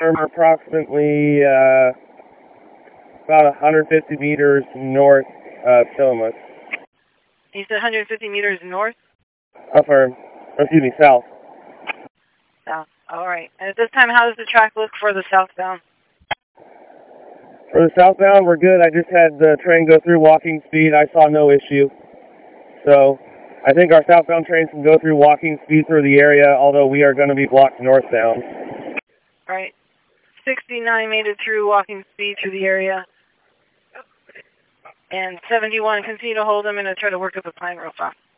approximately about 150 meters north of Tillamook. You said 150 meters north? South. South. All right. And at this time, how does the track look for the southbound? For the southbound, we're good. I just had the train go through walking speed. I saw no issue. So I think our southbound trains can go through walking speed through the area, although we are going to be blocked northbound. All right. 69 made it through walking speed through the area. And 71, continue to hold them and try to work up a plan real fast.